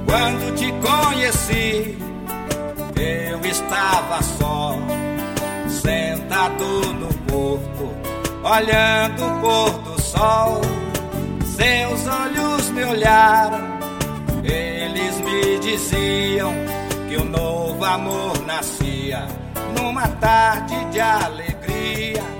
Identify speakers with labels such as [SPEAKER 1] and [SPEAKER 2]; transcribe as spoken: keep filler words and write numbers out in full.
[SPEAKER 1] Quando te conheci, eu estava só, sentado no porto, olhando o pôr do sol. Seus olhos me olharam, eles me diziam que um novo amor nascia numa tarde de alegria.